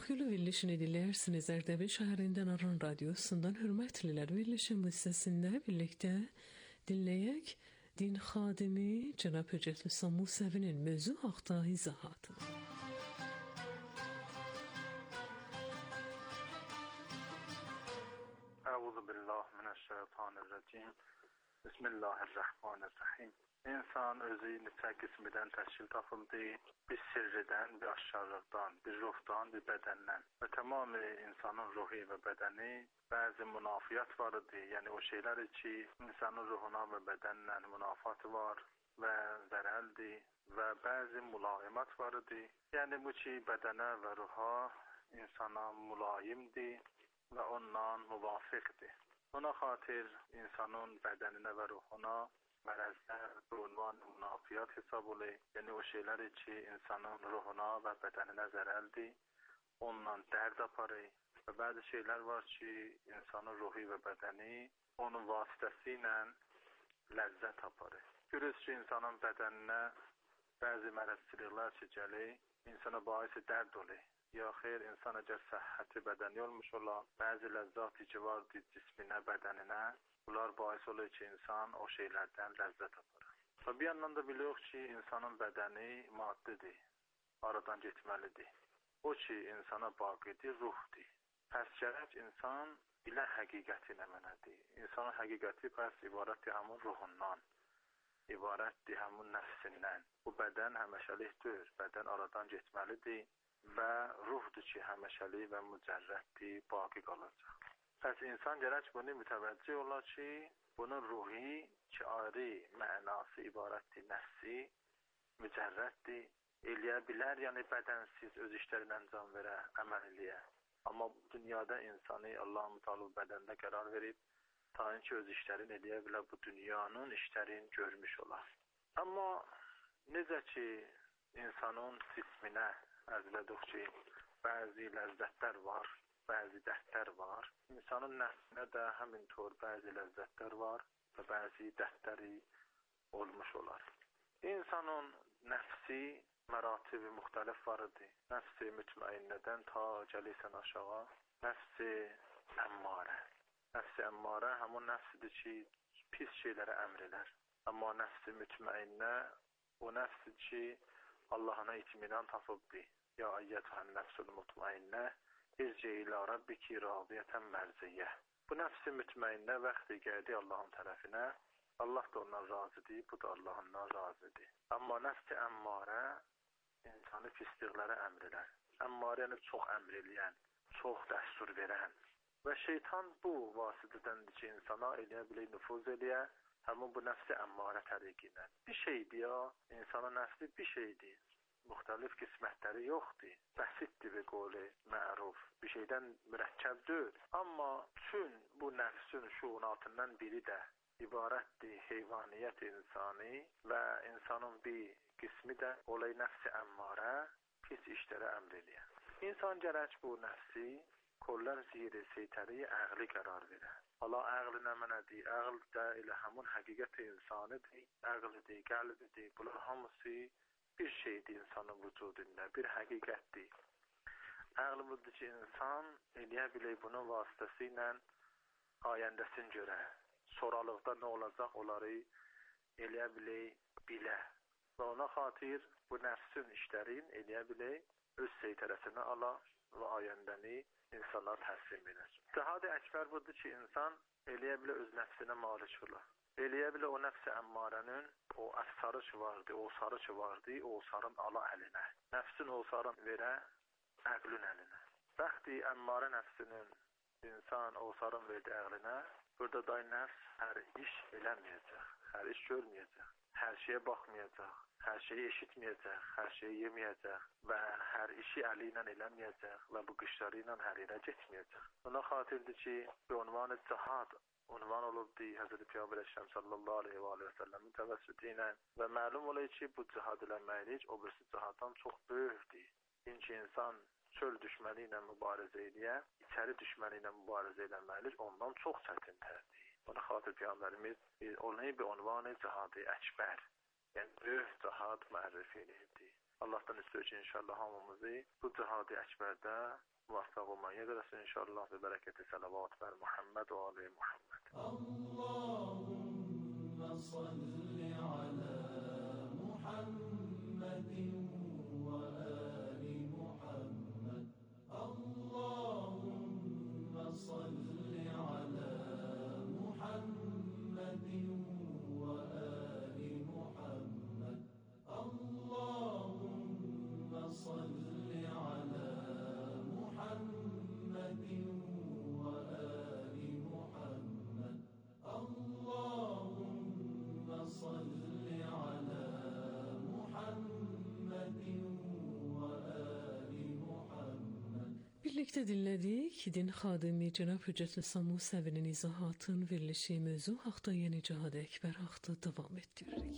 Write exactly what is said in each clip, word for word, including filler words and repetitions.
Xeyli verilişini dinləyirsiniz Ərdəbil şəhərindən Aran radiosundan. Hörmətlilər, verilişin bu hissəsində birlikdə dinləyək din xadimi Cənab Höccət Rüstəm Musəvinin mövzu haqda izahatını. Əuzu billah minəşşeytanirracim. Bismillahirrahmanirrahim. İnsan özü neçə qismidən təşkil tapıldı. Bir sirridən, bir aşkarlıqdan, bir ruhdan, bir bədəndən. Və tamamı insanın ruhu və bədəni bəzi münafiyat var idi. Yəni o şeylər ki, insanın ruhuna və bədənlə münafat var və zərəldir və bəzi mülayimat var idi. Yəni bu ki, bədənə və ruha insana mülayimdir və ondan müvafiqdir. Ona xatir insanın bədəninə və ruhuna mərəzlər bu ünvan münafiyat hesab olur. Yəni o şeylər ki, insanın ruhuna və bədəninə zərəldir, ondan dərd aparır. Və bəzi şeylər var ki, insanın ruhu və bədəni onun vasitəsilə ləzzət aparır. Görürüz ki, insanın bədəninə bəzi mərəzçiliklər ki, gəlir, insana baisi dərd olur. Ya xeyr, insan əgər səhhəti bədəni olmuş ola, bəzi ləzzəti ki vardır cisminə, bədəninə, bunlar baisi olur ki, insan o şeylərdən ləzzət aparır. Və bir yandan da biliyoruz ki, insanın bədəni maddidir, aradan getməlidir. O ki, insana baqidir, ruhdur. Pəs gərək insan bilə həqiqəti nə mənədir. İnsanın həqiqəti pəs ibarətdir həmin ruhundan, ibarətdir həmin nəfsindən. Bu bədən həməşəlikdir, bədən aradan getməlidir və ruhdur ki, həməşəlik və mücərrətdir, baqi qalacaq. Pəs insan gərək bunu mütəvəccüh olar ki, bunun ruhi ki, ayrı mənası ibarətdir, nəfsi, mücərrətdir, eləyə bilər, yəni bədənsiz öz işlərinə əncam verə, əməl eləyə. Amma dünyada insanı Allah-u Teala bədəndə qərar verib, ta ki öz işlərini eləyə bilər, bu dünyanın işlərini görmüş olar. Amma necə ki, insanın cisminə əzlədik ki, bəzi ləzzətlər var, bəzi dərdlər var. İnsanın nəfsinə də həmin tör bəzi ləzzətlər var və bəzi dərdləri olmuş olar. İnsanın nəfsi məratibi müxtəlif var idi. Nəfsi mütməinnədən ta gəlisən aşağı, nəfsi əmmarə. Nəfsi əmmarə həmin nəfsidir ki, pis şeylərə əmr elər. Amma nəfsi mütməinnə o nəfsi ki, Allahına itminan tapıbdır. Ya əyyətən nəfsul mutmainnə İrci ilə Rabbiki radiyətən mərziyyə. Bu nəfsi mütməinnə vaxtı gəldi Allahın tərəfinə. Allah da ondan razıdır, bu da Allahından razıdır. Amma nəfsi əmmarə insanı pisliklərə əmr elər. Əmmarə yəni çox əmr eləyən, çox dəstur verən. Və şeytan bu vasitədəndir ki, insana eləyə bilir, nüfuz eləyə, həmin bu nəfsi əmmarə təriqinə. Bir şeydir ya, insanın nəfsi bir şeydir. Müxtəlif qismətləri yoxdur. Bəsitdir və qoli məruf. Bir şeydən mürəkkəbdir. Amma bütün bu nəfsin şuunatından biri də ibarətdir heyvaniyyət insani və insanın bir qismi də olay nəfsi əmmarə pis işlərə əmr eləyən. İnsan gərək bu nəfsi kollar zir-i seytəri əqli qərar verər. Allah əqli nə mənədir? Əql də elə həmin həqiqət insanidir. Əqlidir, qəlbidir. Bunlar hamısı bir şeydir insanın vücudunda, bir həqiqətdir. Əql budur ki, insan eləyə bilir bunun vasitəsi ilə ayəndəsini görə, soralıqda nə olacaq onları eləyə bilir, bilə. Və ona xatir bu nəfsin işlərin eləyə bilir, öz seytərəsinə ala və ayəndəni insanlar təslim edir. Cəhad-ı əkbər budur ki, insan eləyə bilir öz nəfsinə malik olar. Eləyə bilir o nəfsi əmmarənin o əsarı ki vardı, o sarı ki vardı, o sarın ala əlinə. Nəfsin o sarın verə əqlün əlinə. Bəxti əmmarə nəfsinin insan o sarın verdi əqlinə, burada da nəfs hər iş eləməyəcək, hər iş görməyəcək, hər şeyə baxmayacaq, hər şeyi eşitməyəcək, hər şeyi yeməyəcək və hər işi əli ilə eləməyəcək və bu qışları ilə hər yerə getməyəcək. Buna xatirdir ki, bir unvanı cihad unvan olubdur Həzrəti Peyğəmbər Əkrəm sallallahu aleyhi və aleyhi və səlləmin təvəssütü ilə və məlum olur ki, bu cihad eləməklik o birisi cihaddan çox böyükdür. İnki insan çöl düşməni ilə mübarizə eləyə, içəri düşməni ilə mübarizə eləməklik ondan çox çətinlərdir. Buna xatir Peyğəmbərimiz onu bir unvanı cihad-ı əkbər Yəni böyük cihad mərifə edirdi. Allahdan istəyir ki, inşallah hamımızı bu cihad-ı əkbərdə muvaffaq olmaya qələsin inşallah və bərəkəti salavat ver Muhammed və ali Muhammed. Allahümme salli ala Muhammedin ve ali Muhammed. Allahümme salli ala Muhammedin ve ali Muhammed. Allahümme salli ala Muhammedin ve ali Muhammed. Allahümme salli ala Muhammedin ve ali Muhammed. Birlikte dinledik din xadimi Cənab Hüccət Rüstəm Musəvinin izahatın verilişi mövzu haqda yeni cihad-ı əkbər haqda davam etdiririk.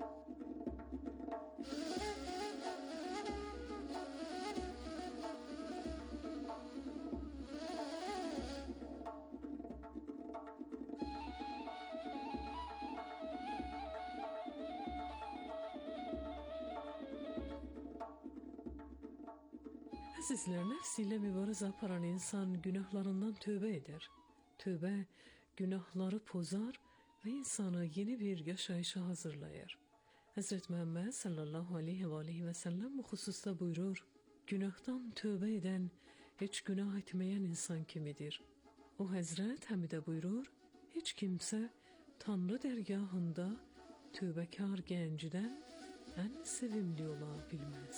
Əzizlər, nəfsi ilə mübarizə aparan insan günahlarından tövbə edər. Tövbə günahları pozar və insanı yeni bir yaşayışa hazırlayır. Həzrət Məhəmməd sallallahu aleyhi və aleyhi və səlləm bu xüsusda buyurur, günahdan tövbə edən heç günah etməyən insan kimidir. O Həzrət Həmidə buyurur, heç kimsə Tanrı dərgahında tövbəkar gəncdən ən sevimli ola bilməz.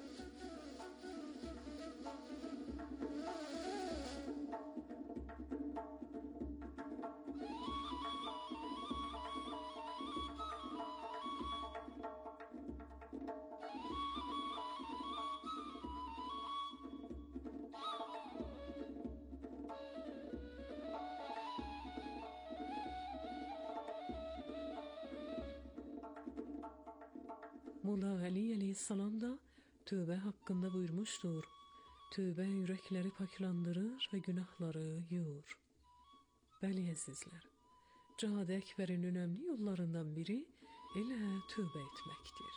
Molla Ali aleyhissalam da tövbə haqqında buyurmuşdur. Tövbə ürəkləri paklandırır və günahları yuyur. Bəli əzizlər, cihad-ı əkbərin önəmli yollarından biri elə tövbə etməkdir.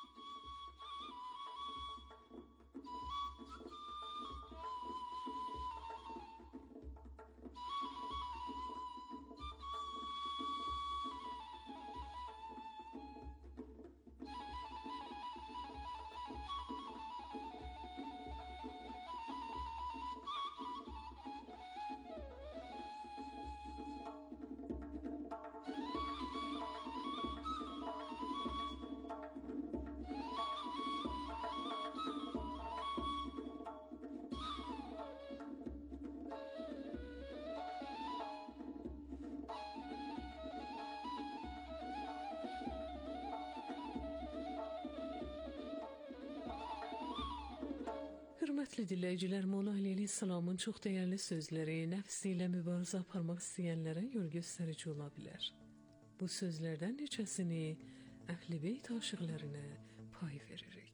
Hörmətli dinləyicilər, Molla Ali aleyhissalamın çox dəyərli sözləri nəfsi ilə mübarizə aparmaq istəyənlərə yol göstərici ola bilər. Bu sözlərdən neçəsini Əhl-i Beyt aşiqlərinə pay veririk.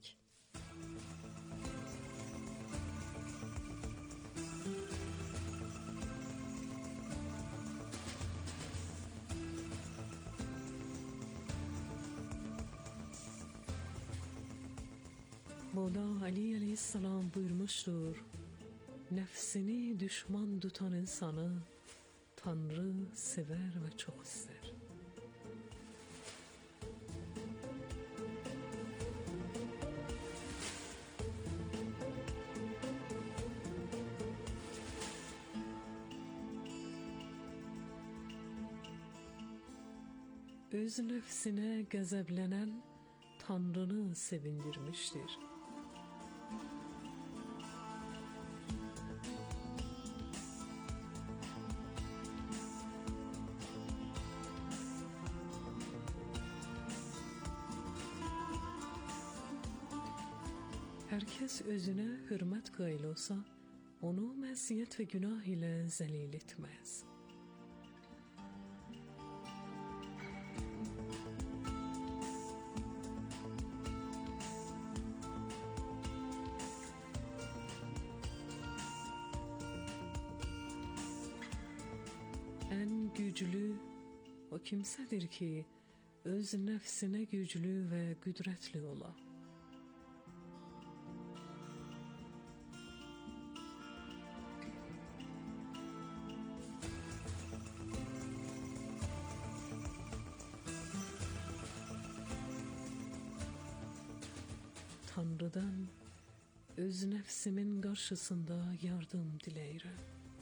Molla Ali aleyhissalam buyurmuşdur, nəfsini düşman tutan insanı Tanrı sever və çox istər. Öz nəfsinə qəzəblənən Tanrını sevindirmişdir. Hər kəs özünə hörmət qayıl olsa, onu məziyyət və günah ilə zəlil etməz. Ən güclü o kimsədir ki, öz nəfsinə güclü və qüdrətli ola. Tanrıdan öz nəfsimin qarşısında yardım diləyirəm.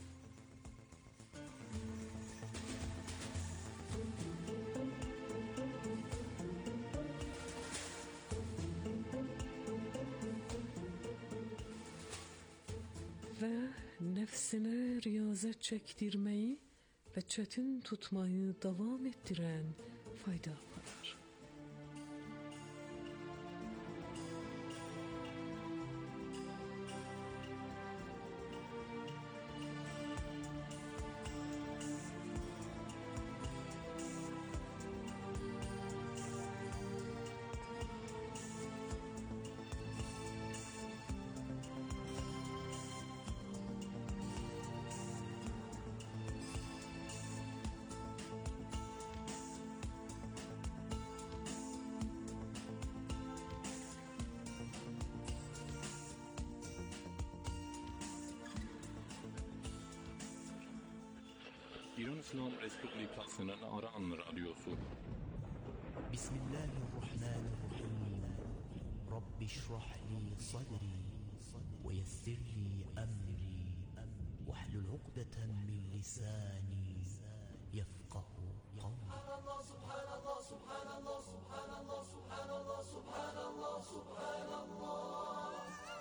Və nəfsinə riyazət çəkdirməyi və çətin tutmayı davam etdirən fayda aparar. İran İslam Respublikasının Aran Radyosu. Bismillahirrahmanirrahim. Rabbi şrah li sadri ve yessir li emri ve hlul uqdeten min lisani yefqahu qawli. Subhanallah, subhanallah, subhanallah, subhanallah, subhanallah, subhanallah.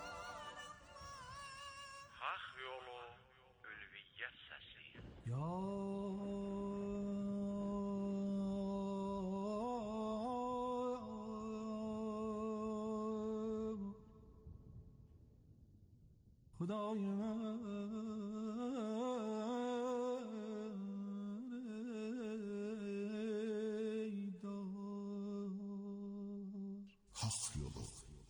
Hak yolu ülviyyət səsi. Ya Xuday Hak yolu.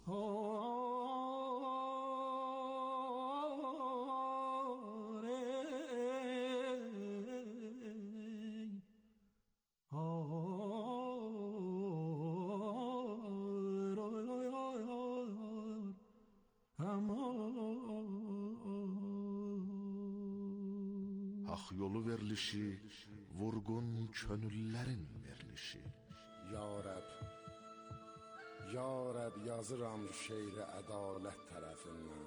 Hak yolu verilişi, vurgun könüllerin verilişi. Ya Rəb, Ya Rəb yazıram şeiri ədalət tərəfindən.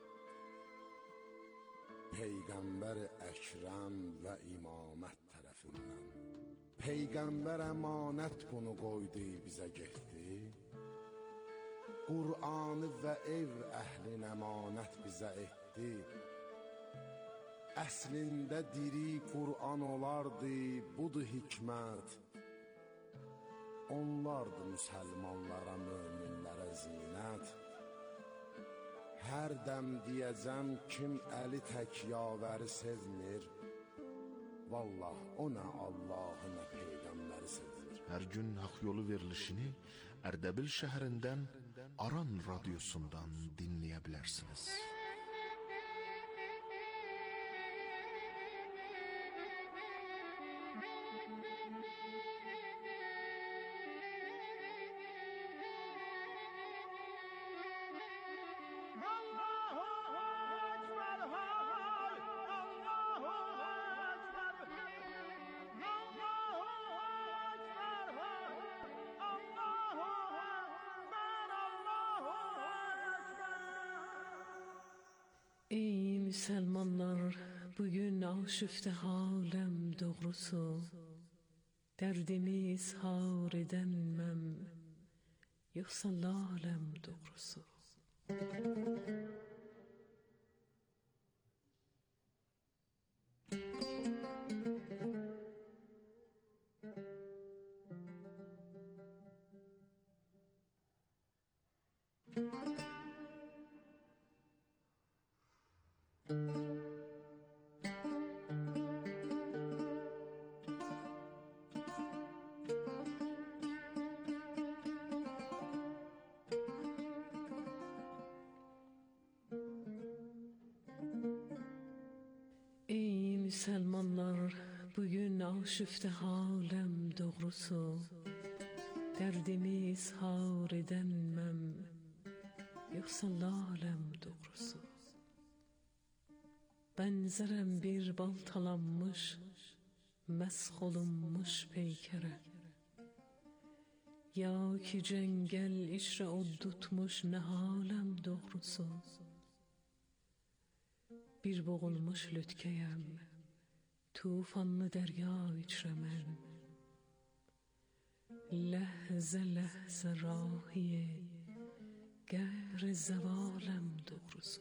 Peyğəmbər Əkrəm və imamət tərəfindən. Peyğəmbər əmanət bunu qoydu bizə getdi. Qur'anı və ev əhlin əmanət bizə etdi. Əslində diri Qur'an olardı, budur hikmət. Onlardı müsəlmanlara, möminlərə zinət. Hər dəm deyəcəm kim əli tək yavəri sevmir. Vallah o nə Allahı nə Peyğəmbəri sevmir. Her gün hak yolu verilişini Erdebil şəhərindən Aran Radyosu'ndan dinleyebilirsiniz. Ey Müslümanlar, bugün aşifte halem doğrusu, derdimi izhar edemem, yoksa lalem doğrusu. Ey Müslümanlar, bugün aşifte halem doğrusu, Dərdimi izhar edənməm, yoxsa laləm doğrusu. Bənzərəm bir baltalanmış, məsk olunmuş peykərə. Ya ki cəngəl içrə od tutmuş nəhaləm doğrusu. Bir boğulmuş lütkəyəm, tufanlı dərya içrə mən. Ləhzə ləhzə rahiye, qəhr zəvaləm doğrusu.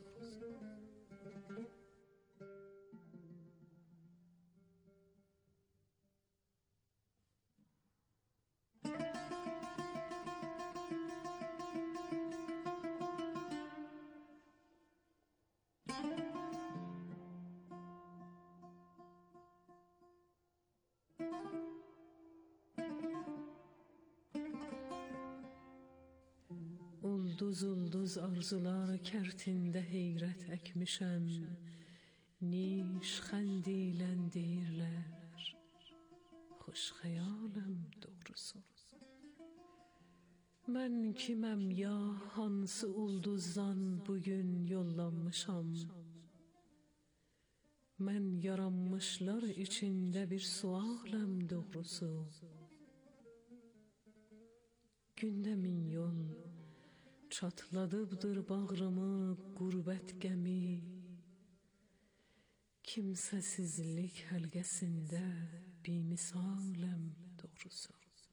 Ulduz ulduz arzular kərtində heyrət əkmişəm. Niş xəndilən deyirlər, xoş xəyaləm doğrusu. Mən kiməm ya hansı ulduzdan bugün yollanmışam? Mən yaranmışlar içində bir sualəm doğrusu. Gündə min yol çatladıbdır bağrımı qürbət qəmi. Kimsəsizlik həlqəsində bimisaləm doğrusu.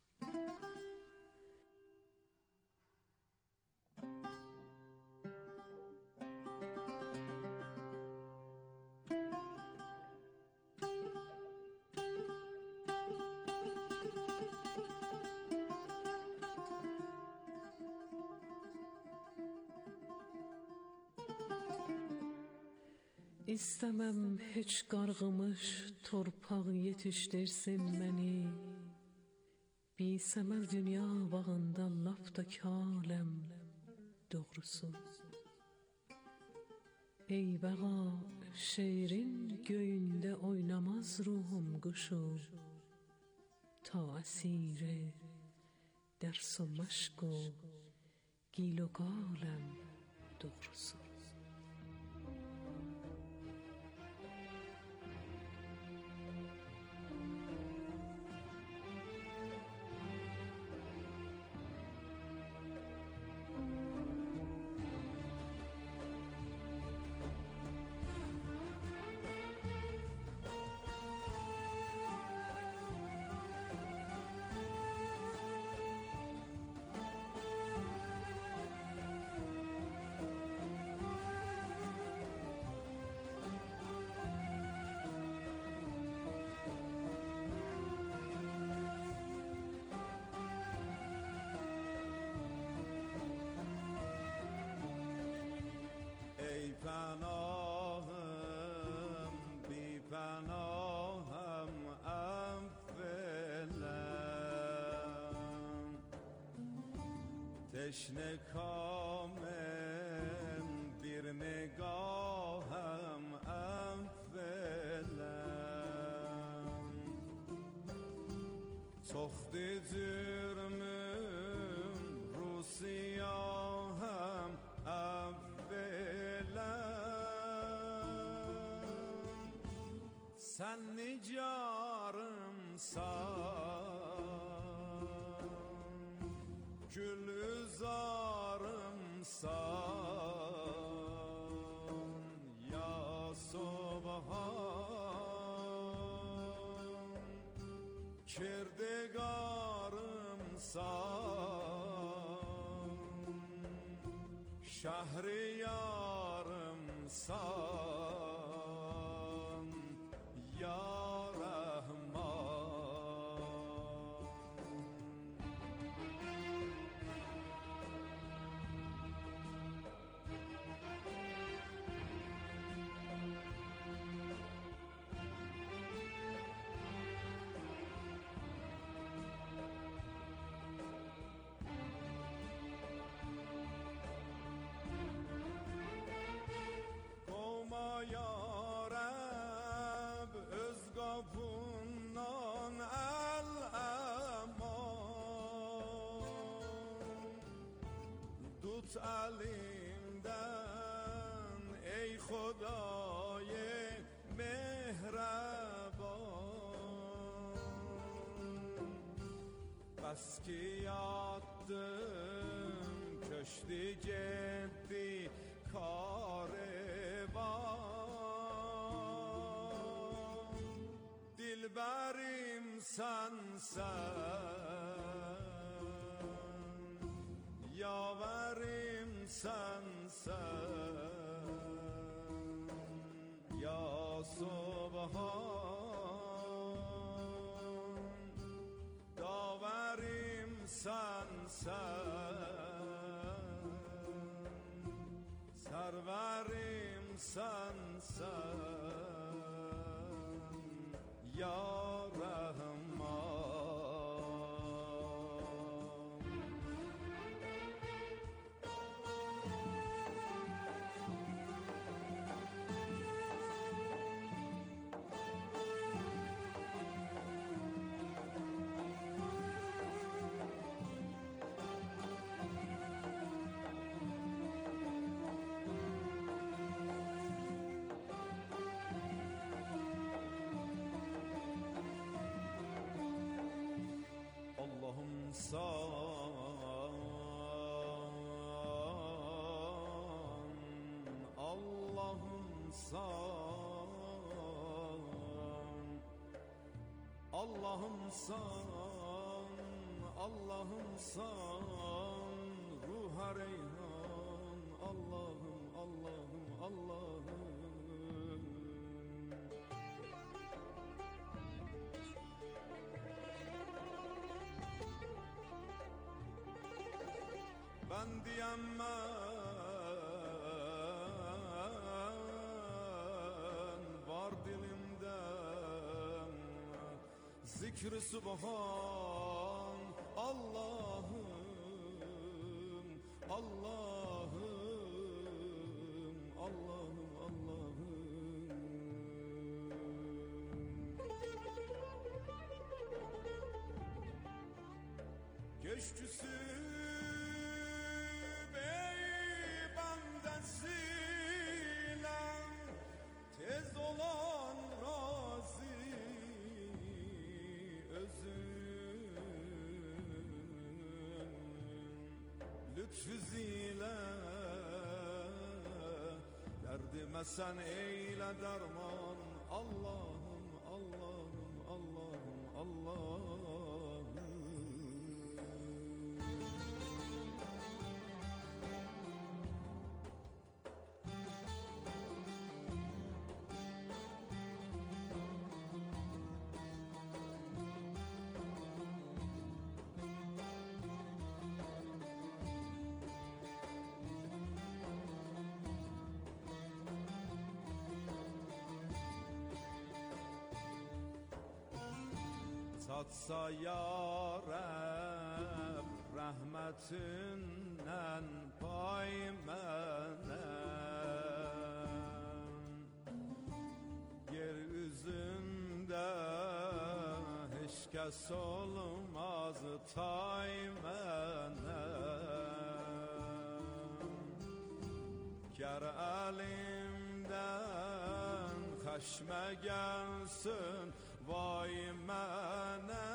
İstəməm heç qarğımış torpaq yetişdirsin məni. Bisəmər dünya bağında lap da kaləm doğrusu. Ey bəğa, şeirin göyündə oynamaz ruhum quşu. Ta əsiri dərs و məşq و gil و qaləm doğrusu. پناهم بی پناهم افلم تشنه کامم bir نگاهم افلم تخت جرمم رو سیاهم sen nicarımsan, gülzarımsan ya subhan, kirdigarımsan, şehriyarımsan ya tut elimden ey Xuday mehreban. Bas ki yattım köştü gitti karvan. Dilberim sensen, yaverim sensen, ya Subhan. Daverim sensen, serverim sensen, ya Rahman. Allah'ım san, Allah'ım san, Allah'ım san, Allah'ım san, ruha reyhan, Allah'ım, Allah'ım, Allah'ım. Ben diyemem var dilimden zikr-i subhan, Allah'ım, Allah'ım, Allah'ım, Allah'ım. Geçtüsü tez olan razı özün lütfüzile derdime sen eyle derman, Allah'ım, Allah'ım, Allah'ım, Allah'ım. Tatsa ya Rab rahmetinden pay menem, yeryüzünde hiç kes olmaz tay menem. Ger elimden xəşmə gelsin vay mənə,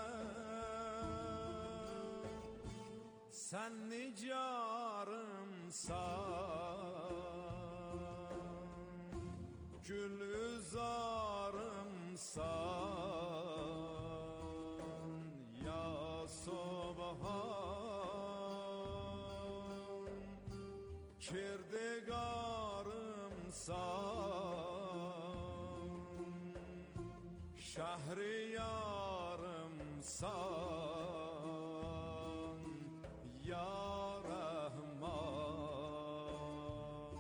sen nicarımsan, gülüzarımsan, ya Subhan. Kirdigarımsan, şehriyarımsan, ya Rahman.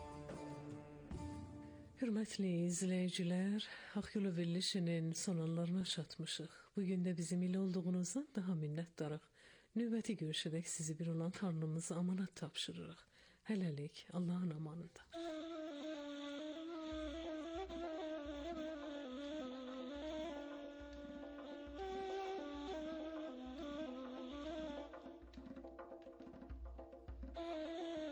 Hürmetli izleyiciler, Hak Yolu verilişinin sonlarına çatmışıq. Bugün de bizim ile olduğunuzdan daha minnettarıq. Növbəti görüşədək sizi bir olan Tanrımızı amanat tapşırırıq. Hələlik Allahın amanında. Oh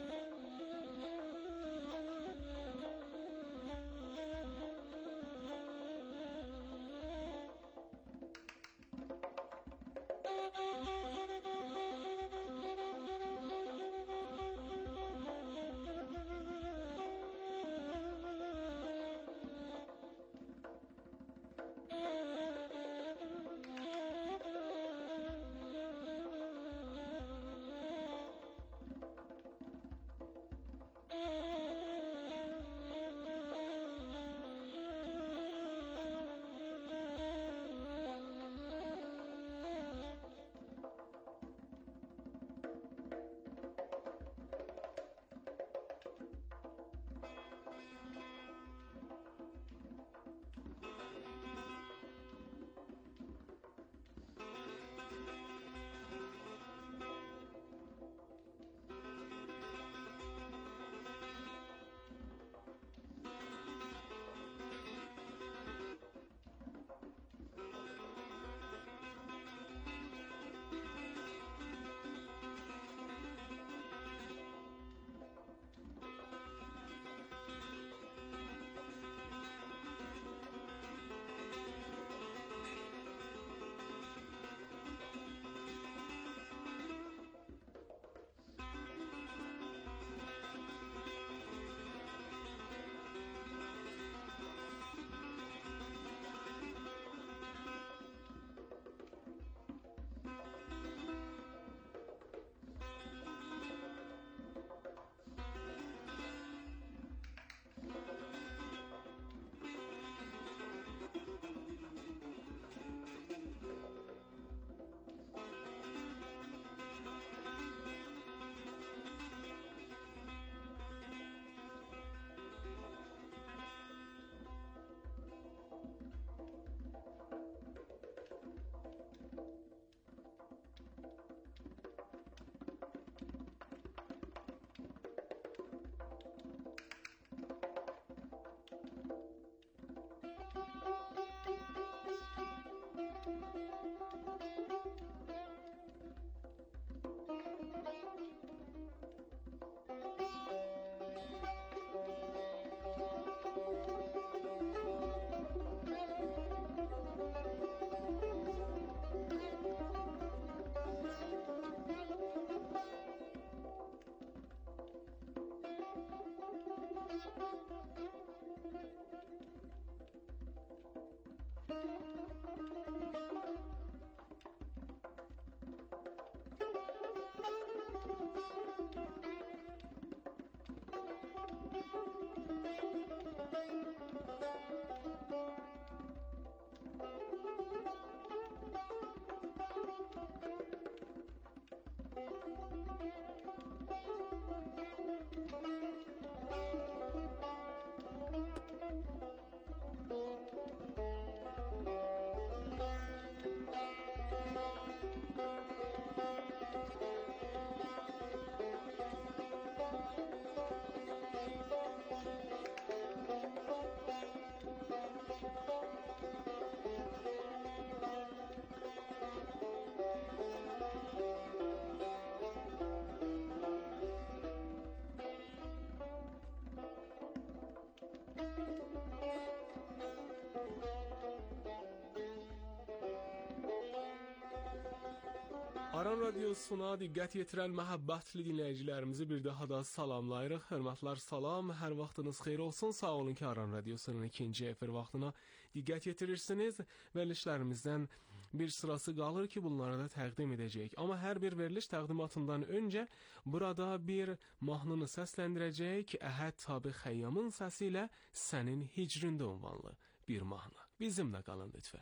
Aran Radiosuna diqqət yetirən məhəbbətli dinləyicilərimizi bir daha da salamlayırıq. Hörmətlər, salam, hər vaxtınız xeyir olsun. Sağ olun ki, Aran Radiosunun ikinci efir vaxtına diqqət yetirirsiniz. Verilişlərimizdən bir sırası qalır ki, bunları da təqdim edəcəyik. Amma hər bir veriliş təqdimatından öncə burada bir mahnını səsləndirəcəyik. Əhəd Tabi Xəyyamın səsi ilə Sənin Hicrində ünvanlı bir mahnı. Bizimlə qalın lütfən.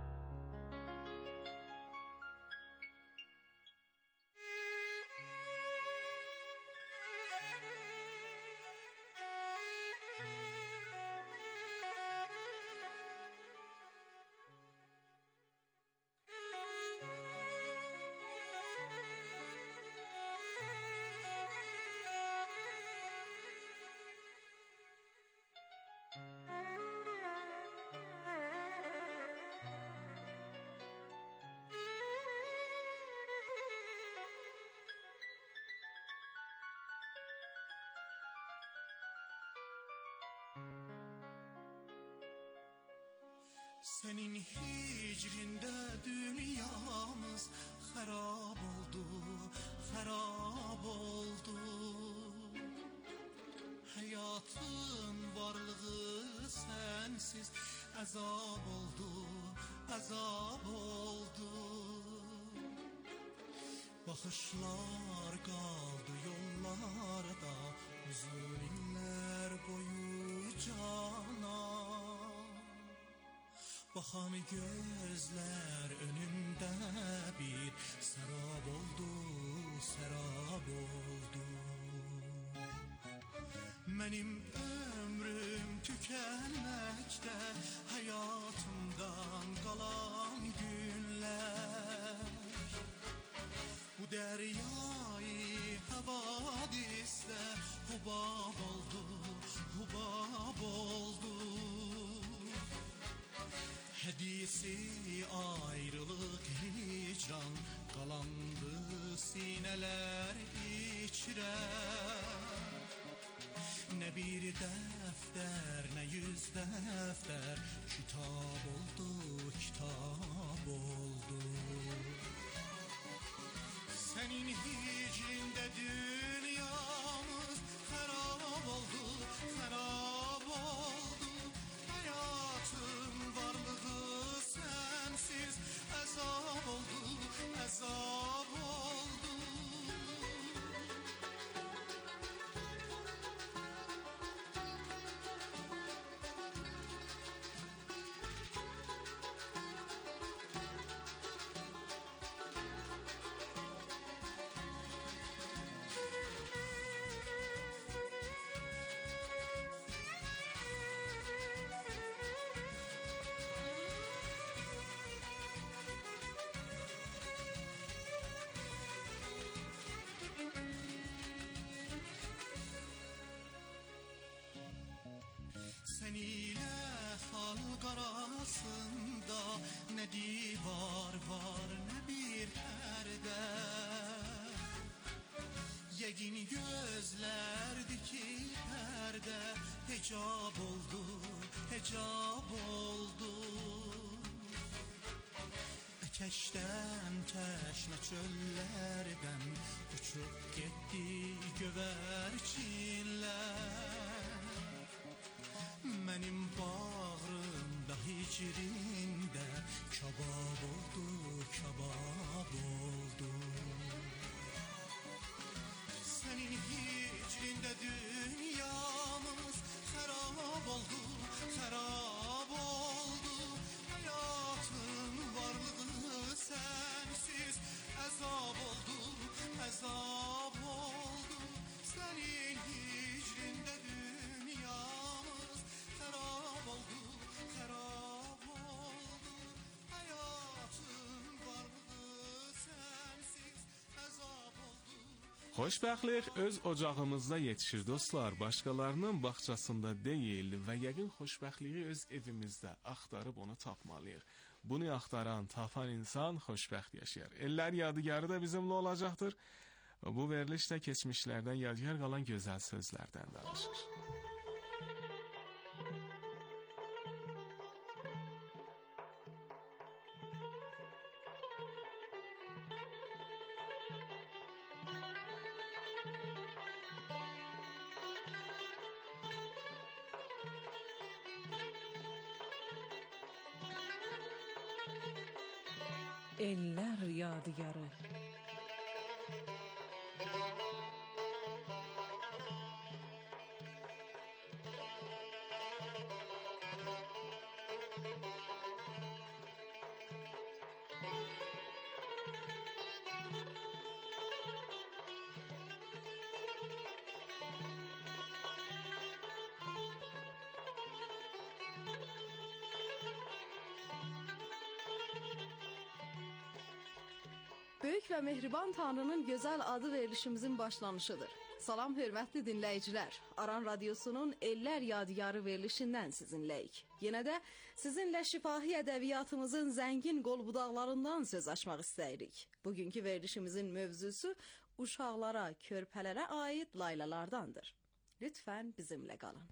Senin hicrində dünyamız xarab oldu, xarab oldu. Hayatın varlığı sensiz azab oldu, azab oldu. Bakışlar kaldı yollarda uzun iller boyu cana. Bakan gözler önümde bir serap oldu, serap oldu. Benim ömrüm tükenmekte, hayatımdan kalan günler. Bu deryayı havadisle hubab oldu, hubab oldu. Hediyesi ayrılık hicran kalandı sineler içre. Ne bir defter ne yüz defter kitap oldu, kitap oldu. Senin hicrində dünyamız xarab oldu, xarab oldu. Hayatın varlığı sensiz əzab oldu, əzab oldu. Sen ile halk arasında ne divar var ne bir perde. Yegin gözlerdeki perde hicab oldu, hicab oldu. Ateşten teşne çöllerden uçup gitti güvercinler. Benim bağrımda hicrində kabab oldu, kabab oldu. Senin hicrində dünyamız xarab oldu, xarab oldu. Hayatın varlığı sensiz əzab oldu, əzab oldu. Senin hicrində dünyamız xarab oldu, xarab oldu. Hayatın varlığı sensiz əzab oldu. Xoşbəxtlik öz ocağımızda yetişir dostlar, başqalarının bağçasında deyil və yəqin xoşbəxtliyi öz evimizdə axtarıb onu tapmalıyıq. Bunu axtaran, tapan insan xoşbəxt yaşayar. Ellər yadigarı da bizimlə olacaqdır. Bu verilişdə keçmişlərdən yadigar qalan gözəl sözlərdən danışır. Ellər Yadigarı. Böyük və mehriban Tanrının gözəl adı verilişimizin başlanışıdır. Salam hörmətli dinləyicilər. Aran Radiosunun Ellər Yadigarı verilişindən sizinləyik. Yenə də sizinlə şifahi ədəbiyyatımızın zəngin qol-budaqlarından söz açmaq istəyirik. Bugünkü verilişimizin mövzusu uşaqlara, körpələrə aid laylalardandır. Lütfən bizimlə qalın.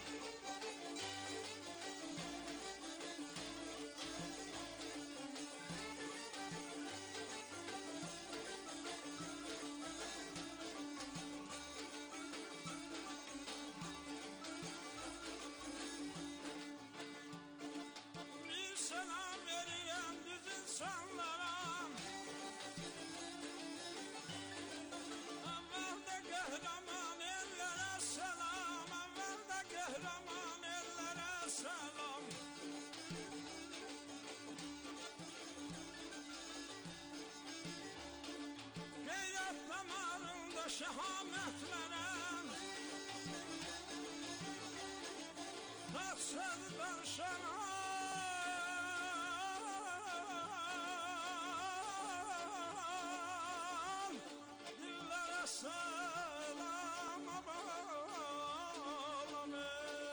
Şehamet veren Taksızdan şeran Dillere selam bağlanır.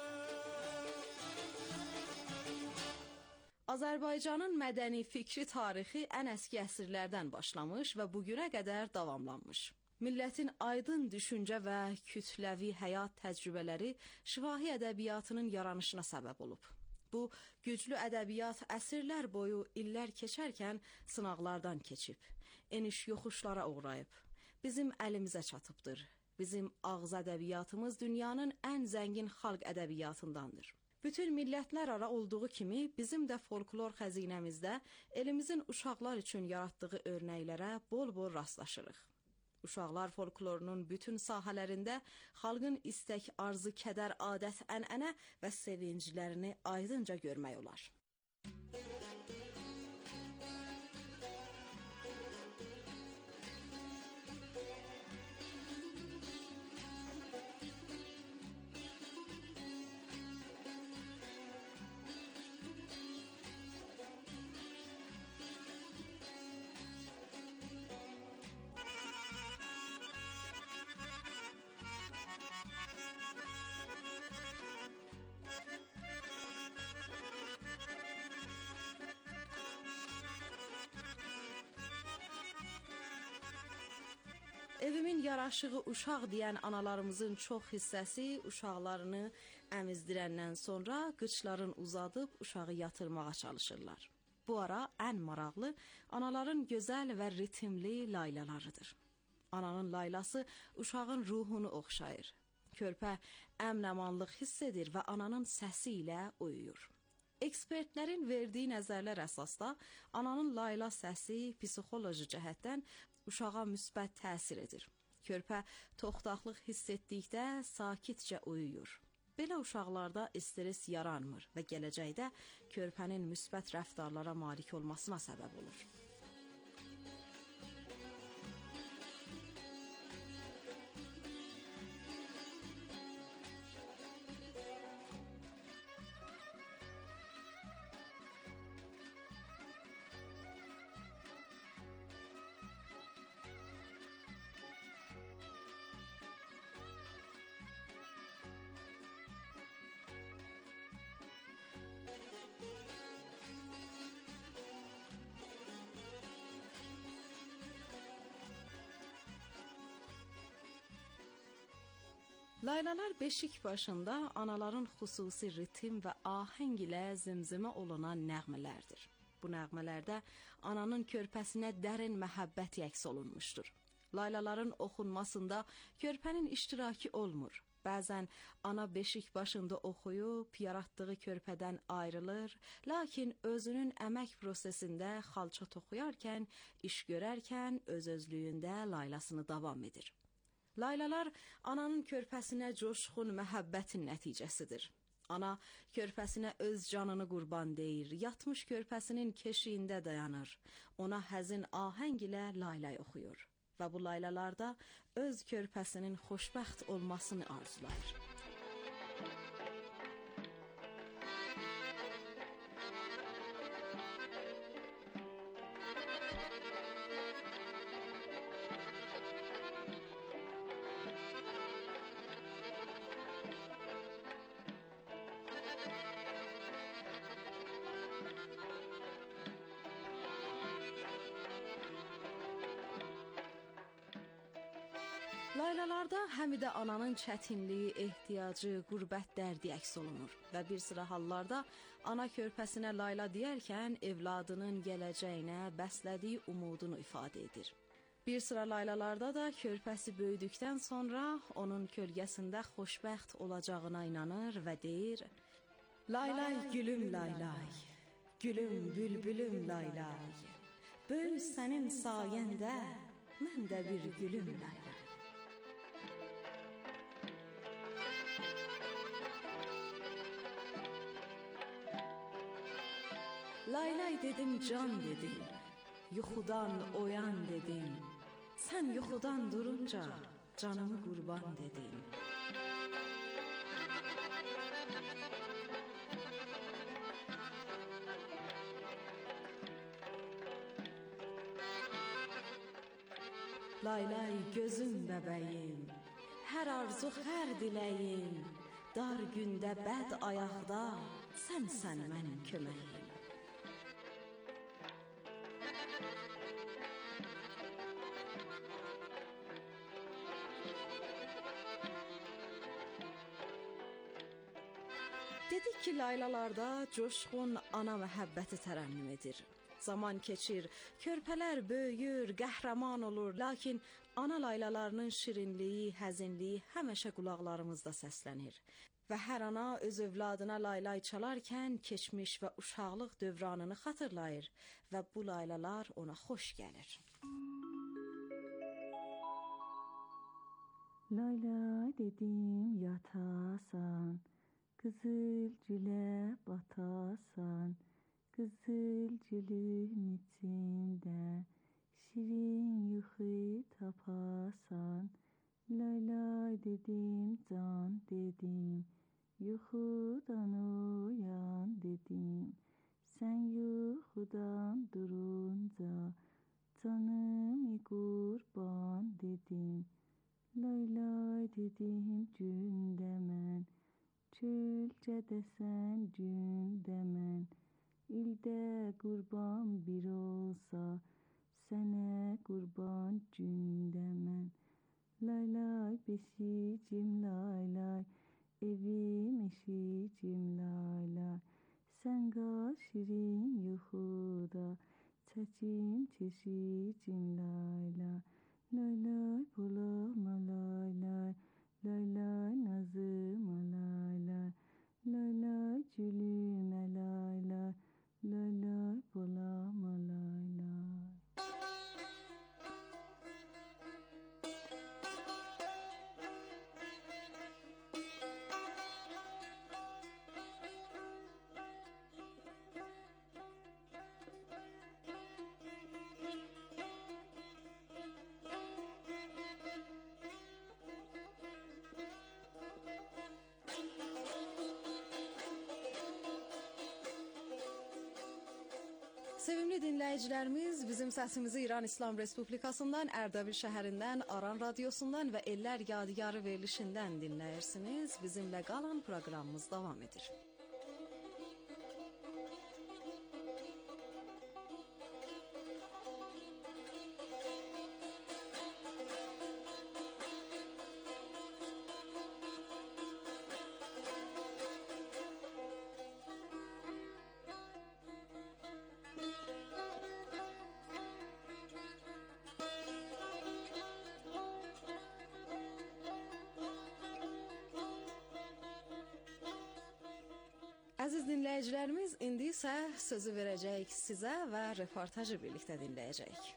Azərbaycanın mədəni fikri tarixi ən əski əsrlərdən başlamış və bugünə qədər davamlanmış. Millətin aydın düşüncə və kütləvi həyat təcrübələri şifahi ədəbiyyatının yaranışına səbəb olub. Bu, güclü ədəbiyyat əsrlər boyu illər keçərkən sınaqlardan keçib, eniş-yoxuşlara uğrayıb. Bizim əlimizə çatıbdır. Bizim ağız ədəbiyyatımız dünyanın ən zəngin xalq ədəbiyyatındandır. Bütün millətlər ara olduğu kimi bizim də folklor xəzinəmizdə elimizin uşaqlar üçün yaratdığı örnəklərə bol-bol rastlaşırıq. Uşaqlar folklorunun bütün sahələrində xalqın istək, arzu, kədər, adət, ənənə və sevinclərini aydınca görmək olar. Evimin yaraşığı uşaq deyən analarımızın çox hissəsi uşaqlarını əmizdirəndən sonra qıçların uzadıb uşağı yatırmağa çalışırlar. Bu ara ən maraqlı anaların gözəl və ritmli laylalarıdır. Ananın laylası uşağın ruhunu oxşayır. Körpə əmn-amanlıq hiss edir və ananın səsi ilə uyuyur. Ekspertlərin verdiyi nəzərlər əsasda ananın layla səsi psixoloji cəhətdən uşağa müsbət təsir edir. Körpə toxtaqlıq hiss etdikdə sakitcə uyuyur. Belə uşaqlarda stres yaranmır və gələcəkdə körpənin müsbət rəftarlara malik olmasına səbəb olur. Laylalar beşik başında anaların xüsusi ritm və ahəng ilə zimzimə olunan nəğmələrdir. Bu nəğmələrdə ananın körpəsinə dərin məhəbbət əks olunmuşdur. Laylaların oxunmasında körpənin iştirakı olmur. Bəzən ana beşik başında oxuyub yaratdığı körpədən ayrılır, lakin özünün əmək prosesində xalça toxuyarkən, iş görərkən öz-özlüyündə laylasını davam edir. Laylalar ananın körpəsinə coşqun məhəbbətin nəticəsidir. Ana körpəsinə öz canını qurban deyir, yatmış körpəsinin keşiyində dayanır. Ona həzin ahəng ilə laylay oxuyur. Və bu laylalarda öz körpəsinin xoşbəxt olmasını arzulayır. Laylalarda həmidə ananın çətinliyi, ehtiyacı, qürbət dərdi əks olunur və bir sıra hallarda ana körpəsinə layla deyərkən evladının gələcəyinə bəslədiyi umudunu ifadə edir. Bir sıra laylalarda da körpəsi böyüdükdən sonra onun kölgəsində xoşbəxt olacağına inanır və deyir: Laylay gülüm laylay, gülüm bülbülüm laylay, böyük sənin sayəndə mən də bir gülüm laylay. Laylay dedim can dedim, yuxudan oyan dedim, sən yuxudan durunca canımı qurban dedim. Laylay gözüm bəbəyim, hər arzu hər diləyim, dar gündə bəd ayaqda sənsən mənim köməyim. Dedik ki, laylalarda coşqun ana məhəbbəti tərənnüm edir. Zaman keçir, körpələr böyüyür, qəhrəman olur, lakin ana laylalarının şirinliyi, həzinliyi həmişə qulaqlarımızda səslənir. Və hər ana öz övladına laylay çalarkən keçmiş və uşaqlıq dövranını xatırlayır və bu laylalar ona xoş gəlir. Laylay dedim yatasan, Qızıl gülə batasan, qızıl gülün içində şirin yuxu tapasan. Laylay dedim can dedim, yuxudan uyan dedim, sən yuxudan durunca canımı qurban dedim. Laylay dedim gündə mən, çölcədə sən gündə mən, ildə qurban bir olsa, sənə qurban gündə mən. Laylay beşicim laylay, evim eşicim laylay, sən qal şirin yuxuda, çəkim keşicim laylay. Laylay bolama laylay, laylay nazıma laylay, laylay gülümə laylay, laylay bolama laylay. Sevimli dinləyicilərimiz, bizim səsimizi İran İslam Respublikasından, Ərdəbil şəhərindən, Aran radiosundan və Ellər Yadigarı verilişindən dinləyirsiniz. Bizimlə qalan proqramımız davam edir. Əziz dinləyicilərimiz, indi isə sözü verəcəyik sizə və reportajı birlikdə dinləyəcəyik.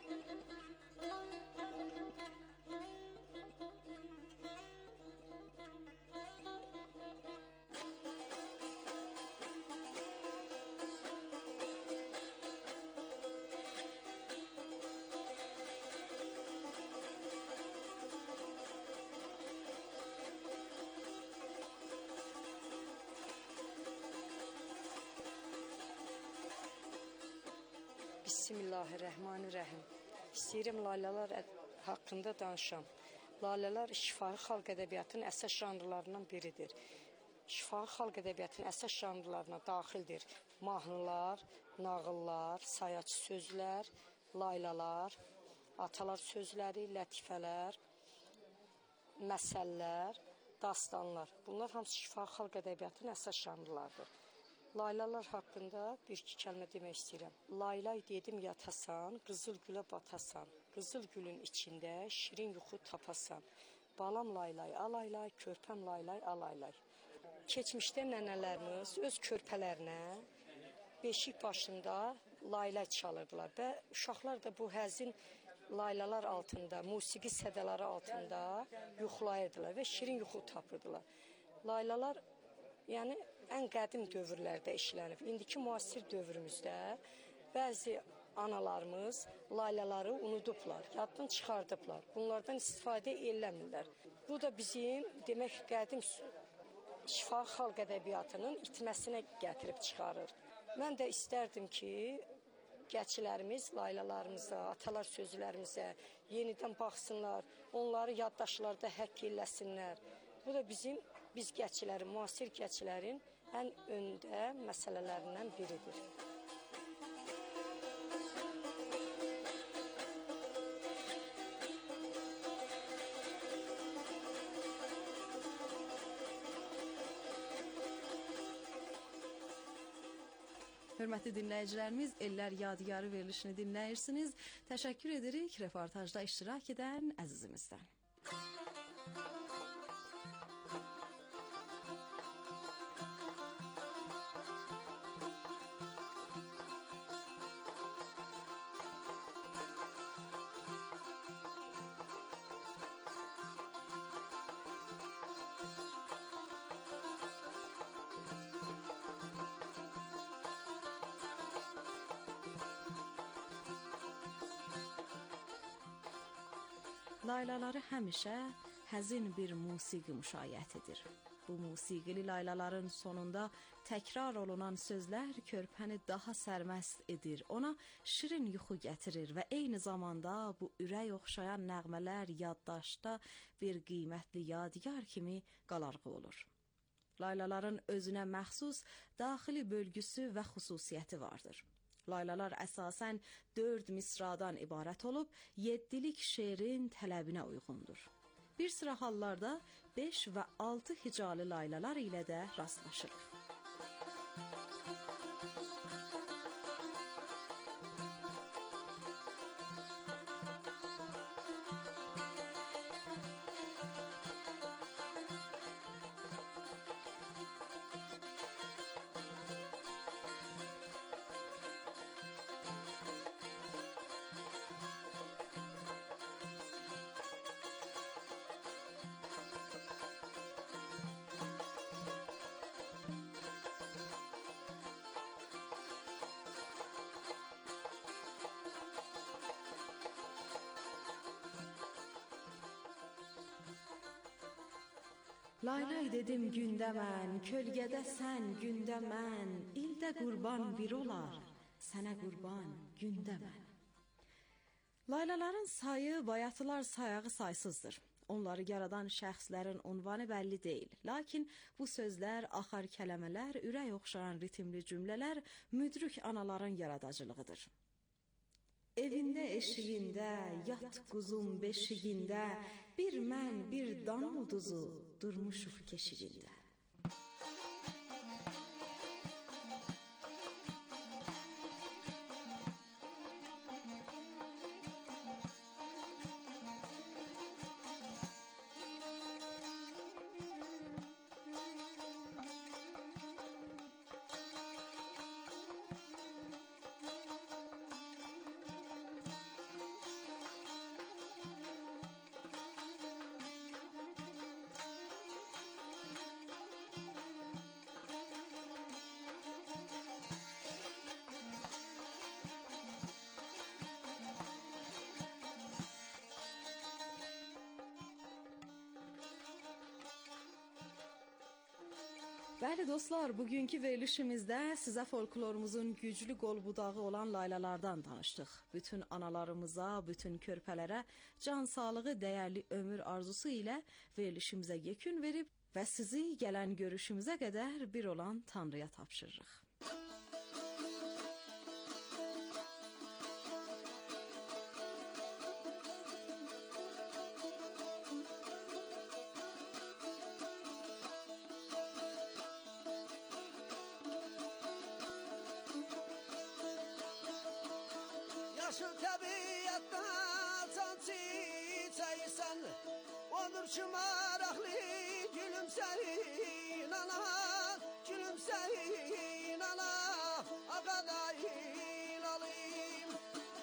Bismillahirrahmanirrahim. İstəyirəm laylalar haqqında danışam. Laylalar şifahi xalq ədəbiyyatının əsas janrlarından biridir. Şifahi xalq ədəbiyyatının əsas janrlarına daxildir mahnılar, nağıllar, sayaç sözlər, laylalar, atalar sözləri, lətifələr, məsəllər, dastanlar. Bunlar hamısı şifahi xalq ədəbiyyatının əsas janrlarıdır. Laylalar haqqında bir-iki kəlmə demək istəyirəm. Laylay dedim yatasan, qızıl gülə batasan. Qızıl gülün içində şirin yuxu tapasan. Balam laylay, alaylay, körpəm laylay, alaylay. Keçmişdə nənələrimiz öz körpələrinə beşik başında laylay çalırdılar və uşaqlar da bu həzin laylalar altında, musiqi sədələri altında yuxulayırdılar və şirin yuxu tapırdılar. Laylalar, yəni ən qədim dövrlərdə işlənib. İndiki müasir dövrümüzdə bəzi analarımız laylaları unudublar, yaddan çıxardıblar. Bunlardan istifadə eləmirlər. Bu da bizim demək qədim şifahi xalq ədəbiyyatının itməsinə gətirib çıxarır. Mən də istərdim ki, gəncilərimiz laylalarımıza, atalar sözlərimizə yenidən baxsınlar, onları yaddaşlarda həkk eləsinlər. Bu da bizim biz gəncilərin, müasir gəncilərin ən öndə məsələlərindən biridir. Hörmətli dinləyicilərimiz, Ellər Yadigarı verilişini dinləyirsiniz. Təşəkkür edirik reportajda iştirak edən əzizimizdən. Laylaları həmişə həzin bir musiqi müşayiət edir. Bu musiqili laylaların sonunda təkrar olunan sözlər körpəni daha sərməst edir, ona şirin yuxu gətirir və eyni zamanda bu ürək oxşayan nəğmələr yaddaşda bir qiymətli yadigar kimi qalarğı olur. Laylaların özünə məxsus daxili bölgüsü və xüsusiyyəti vardır. Laylalar əsasən dörd misradan ibarət olub, yeddilik şeirin tələbinə uyğundur. Bir sıra hallarda beş və altı hicalı laylalar ilə də rastlaşırıq. Laylay dedim gündə mən, kölgədə sən, gündə mən, ildə qurban bir olar, sənə qurban gündə mən. Laylaların sayı bayatılar sayağı saysızdır. Onları yaradan şəxslərin unvanı bəlli deyil. Lakin bu sözlər, axar kələmələr, ürək oxşayan ritmli cümlələr müdrik anaların yaradacılığıdır. Evində eşiyində, yat quzum beşiyində, bir mən, bir dan uduzu durmuşuq keşiyində. Bəli dostlar, bugünkü verilişimizdə sizə folklorumuzun güclü qol budağı olan laylalardan danışdıq. Bütün analarımıza, bütün körpələrə can sağlığı, dəyərli ömür arzusu ilə verilişimizə yekun verib və sizi gələn görüşümüzə qədər bir olan Tanrıya tapşırırıq. Yaşıl təbiyyətdə can çiçəyisən, odur ki maraqlı gülümsəyin ana, gülümsəyin ana, ağadayın alayım.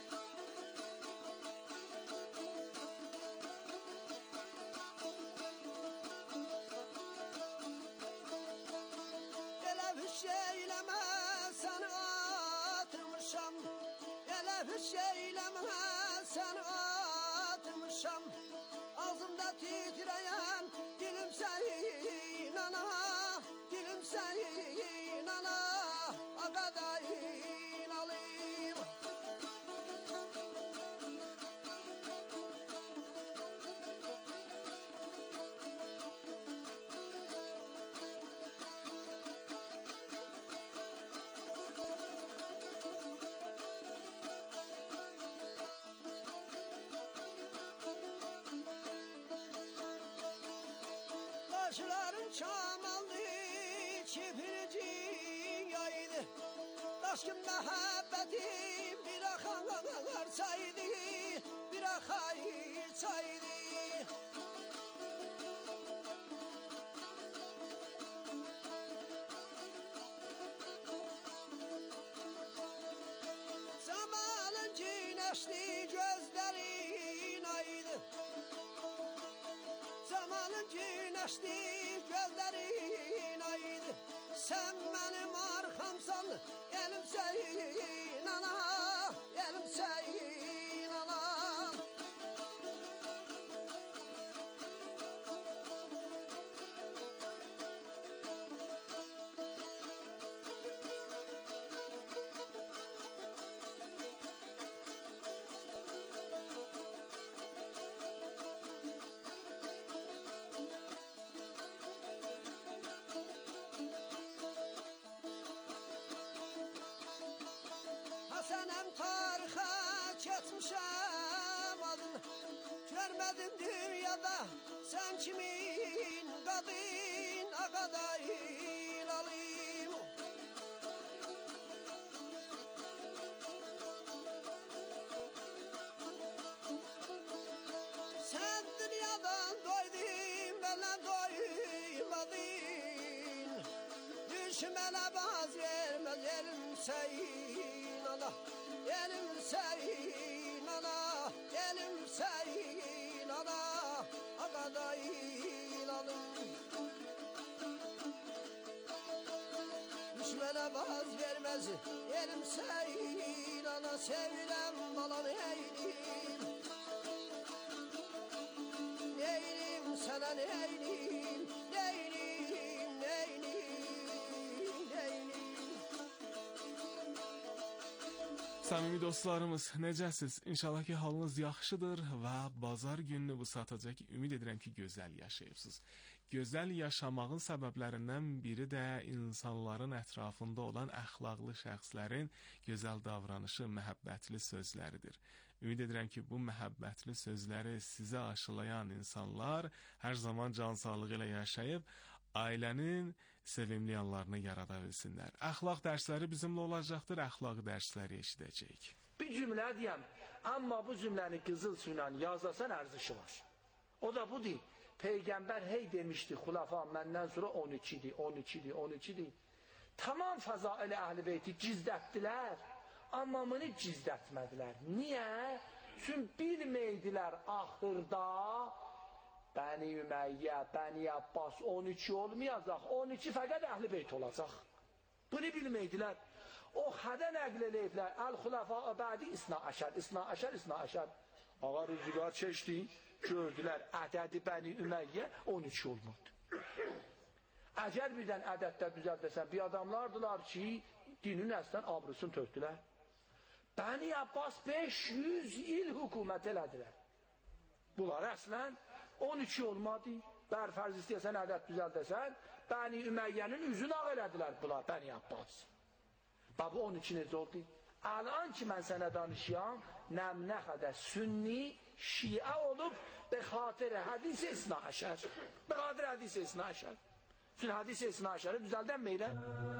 Elə bir şey eləmə, səni atmışam. Elə bir şey eləmə, səni atmışam. Ağzımda titrəyən gülümsəyin ana, gülümsəyin ana, ağadayın alayım. Daşların çamallı kibircin yaydı, daşkın məhəbbətim bir axar çaydı, bir axar çaydı. Zamanın günəşli gözlərin aydı, zamanın günəşli gözlərin aydı. Sən mənim arxamsan, elimsəyin ana, elimsəyin ana. Sənəm tarixə keçmişəm adını, görmədim dünyada sən kimin qadın ağadayın alayım. Sən dünyadan doydun, məndən doymadın. Düşmənə baz verməz elimsəyin ana, elimsəyin ana, elimsəyin ana, ağadayın alım. Düşmənə vaz verməz elimsəyin ana, seviləm balam eylim. Neylim sənə neylim, neylim, neylim, neylim. Samimi dostlarımız, necəsiz? İnşallah ki, halınız yaxşıdır və bazar gününü bu satacaq. Ümid edirəm ki, gözəl yaşayırsınız. Gözəl yaşamağın səbəblərindən biri də insanların ətrafında olan əxlaqlı şəxslərin gözəl davranışı, məhəbbətli sözləridir. Ümid edirəm ki, bu məhəbbətli sözləri sizə aşılayan insanlar hər zaman can sağlığı ilə yaşayıb, ailənin sevimli yanlarını yarada bilsinlər. Əxlaq dərsləri bizimlə olacaqdır, əxlaq dərsləri eşidəcəyik. Bir cümlə deyəm, amma bu cümləni qızıl suyla yazasan ərzişi var. O da bu deyil. Peygamber hey demişti, hulafa menden sonra on üç idi, on üç idi, on üç idi. Tamam fazail-i ehl-i beyti cizlettiler, ama bunu cizletmediler. Niye? Çünkü bilmeydiler ahırda Bəni Ümeyye, Bəni Abbas on üçü olmayacaq, on üçü fəqət ehl-i beyt olacaq. Bunu bilmeydiler. O hədə nəql eləyiblər, əl-xulafa bədi isna əşər, isna əşər, isna əşər. Ağa rüzgar çeşdi, gördülər ədədi Bəni Ümeyye on üç olmadı. Əgər birdən ədəddə düzəldəsən, bir adamlardılar ki, dinin əslən abrusunu tökdülər. Bəni Abbas beş yüz il hökumət elədilər. Bunlar əslən on iki olmadı. Bər fərz istəyəsən ədəd düzəldəsən, Bəni Üməyyənin üzünü ağ elədilər bunlar, Bəni Abbas. Baba on iki necə oldu? Alan ki mən sənə danışıyam, nəmnə qədər sünni, şiə olub, be xatir hədis esna əşər. Be xatir hədis esna əşər. Çünki hədis esna əşəri düzəldən meyrə.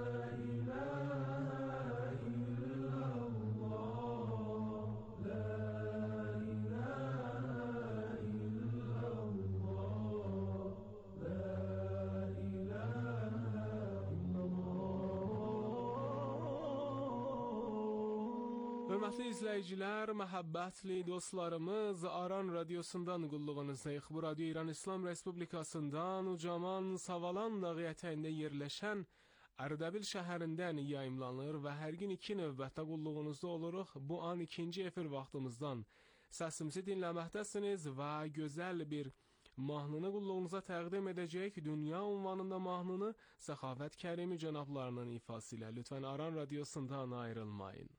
Hörmətli izləyicilər, məhəbbətli dostlarımız, Aran radiosundan qulluğunuzdayıq. Bu radyo İran İslam Respublikasından ucaman Savalan dağı ətəyində yerləşən Ərdəbil şəhərindən yayımlanır və hər gün iki növbətdə qulluğunuzda oluruq. Bu an ikinci efir vaxtımızdan səsimizi dinləməkdəsiniz və gözəl bir mahnını qulluğunuza təqdim edəcək. Dünya unvanında mahnını Səxavət Kərimi cənablarının ifası ilə. Lütfən Aran radiosundan ayrılmayın.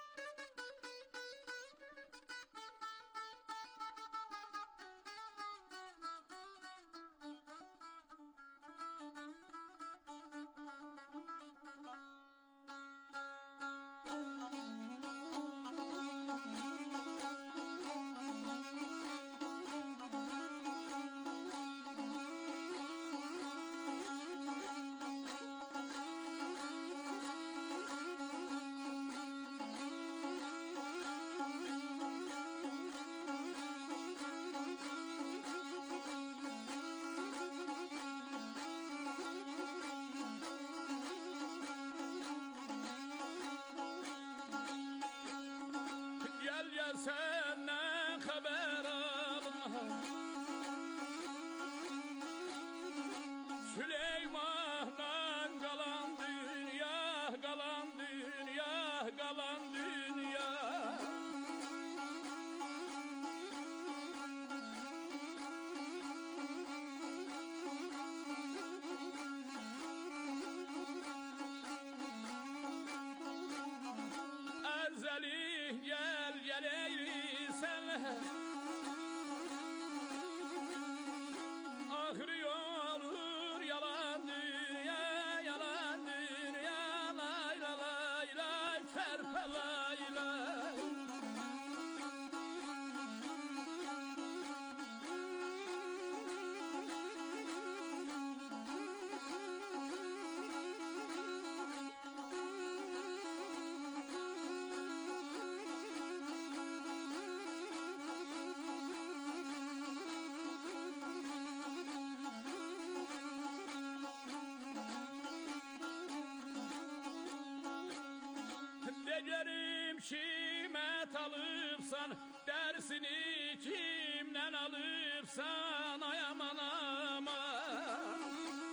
Senden haber alma Süleyman'dan kalan dünya, kalan dünya, kalan dünya. Erzeli gel gel eyli senle Ahri olur yalan dünya, yalan dünya. Lay lay lay lay ferpe lay lay. Decerim kimet alıpsan, dersini kimden alıpsan, ay aman aman.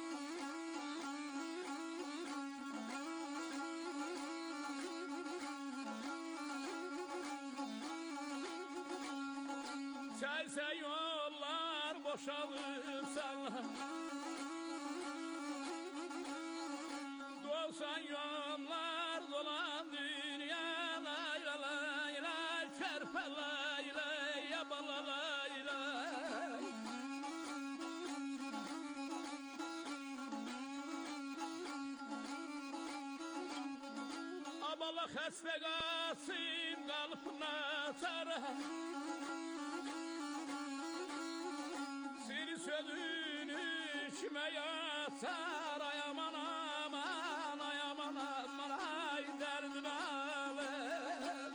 Çelse yollar boşalıpsan, dolsan yollar dolan dünya. Lay lay lay lay çerpe lay lay yabala lay lay. Abala xəstə qalsın qalbına çara, seni sözünü kime yatar, ay aman aman, ay aman aman, ay derdin alem.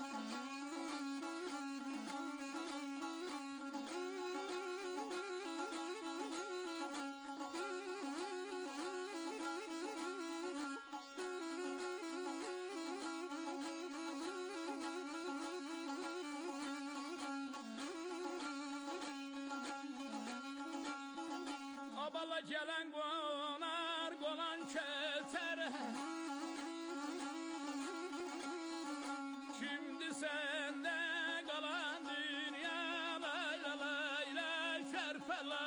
Abala gelen konar konan ketere, şimdi sende kalan dünya. Lay lay lay lay şerfe lay.